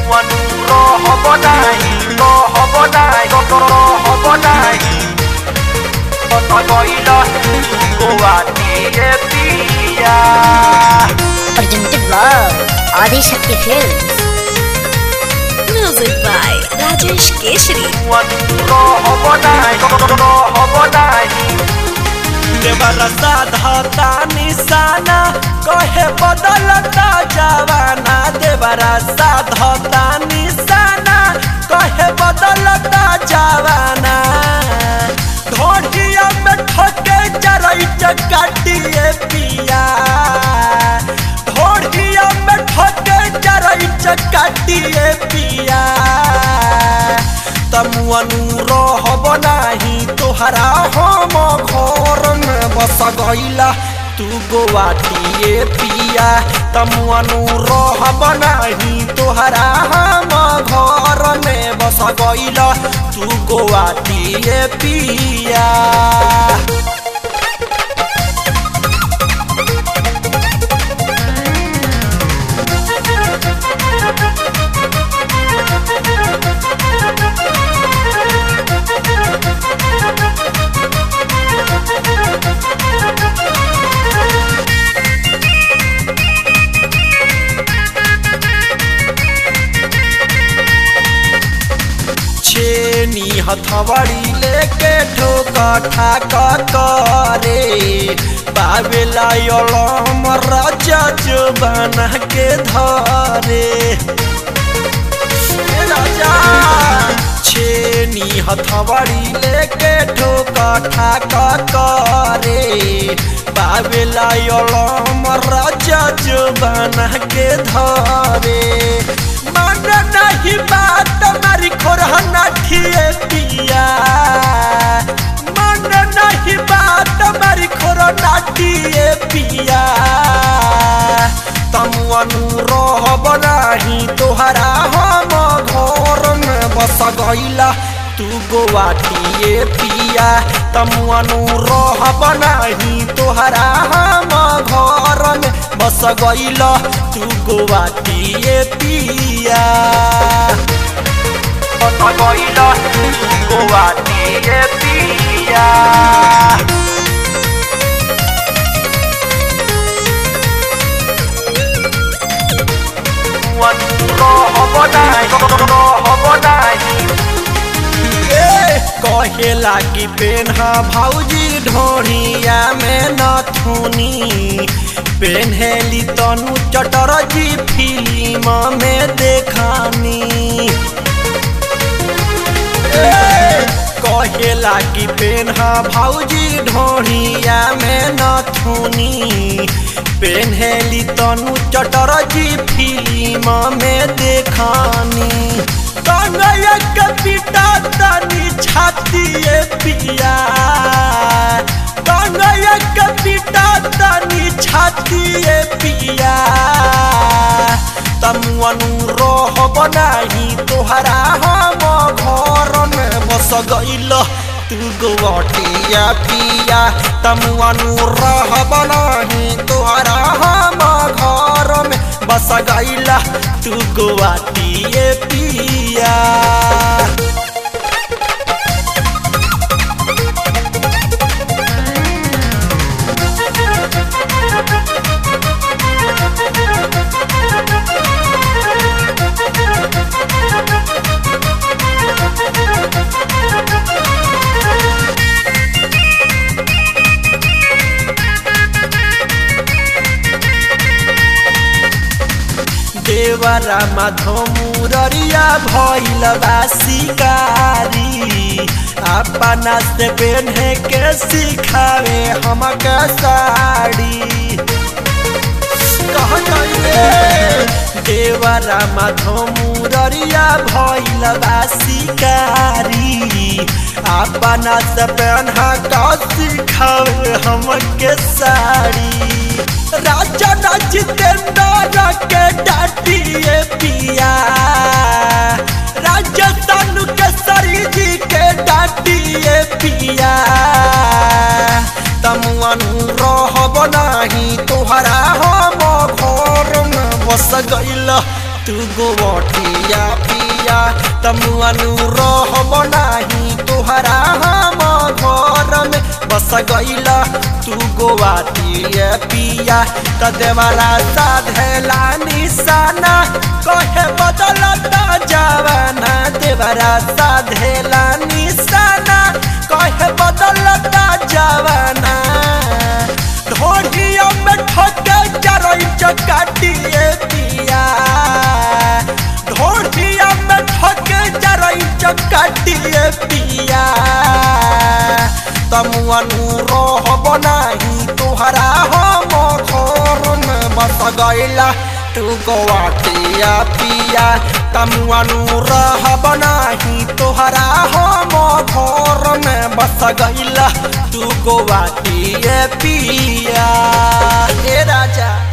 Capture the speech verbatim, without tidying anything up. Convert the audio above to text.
Presented by Adi Shakti Films. Music by Rajesh Keshri. देवरा साधा निशाना कहे बदलता जवाना देवरा साधा निशाना कहे बदलता जवाना ढोलिया में ठोके जरई चकाटिए पिया ढोलिया में ठोके जरई चकाटिए पिया तमुअनु रहब नाही तोहरा हम घर में बस गईला तू गोवाटिए पिया तमुअनु रहब नाही तोहरा हम घर में बस गईला तू गोवाटिए पिया हथवड़ी लेके ठोका ठाका करे बाबेला राजा जो बना के धरे राजा छेनी हथवड़ी लेके ठोका ठाका करे बाबेला राजा जो बना के धरे मन नहीं बात मारी खोरहना ठिए पिया मन नहीं बात मारी खोरहना ठिए पिया तमुअनु रहब नाही तोहरा हम घर में बस गईला तू गोवाटिए पिया तमुअनु रहब नाही तोहरा हम घर में बस गईला तू गोवाटिए पिया बस गईला तू गोवाटिए पिया कहे लागी पेन्हा भौजी ढोढ़िया में नथुनी पेन्हेली तनु चटरजी फिल्म में देखानी कहे लागी पेन्हा भौजी ढोढ़िया में नथुनी पेन्हेली तनु चटरजी फिल्म में देखानी तंगया कपिटा तनी छातिए पिया तंगया कपिटा तनी छातिए पिया तमुअनु रहब नाही तोहरा हम घर में बस गईला तू गोवाटिया पिया तमुअनु रहब नाही तोहरा हम घर में बस गईला तू गोवाटिए पिया देवरा माधो मुररिया भइल बा शिकारी अपना से पेन्हे के सिखावे हमके साड़ी देवरा माधो मुररिया भइल बा शिकारी अपना से पेन्हा का सिखावे हमके साड़ी राजा ना जितेंद्र के डाटिए पिया राजा सानू के सरी जी के डाटिए पिया तमुअनु रहब नाही तोहरा हम घर में बस गईला तू गोवटिया पिया तमुअनु रहब नाही तोहरा हम घर में बस गइला तू गोवटिया पिया त देवाला साधेला निशाना कहे बदलता जवाना देवरा साधेला निशाना कहे बदलता जवाना ढोढ़िया में ठोके चरई चकाटिए पिया ढोढ़िया में ठोके चरई चकाटिए पिया तमुअनु रहब नाही तोहरा हम घर में बस गइला तू गोवटिया पिया तमुअनु रहब नाही तोहरा हम घर में बस गइला तू गोवटिया पिया ए राजा।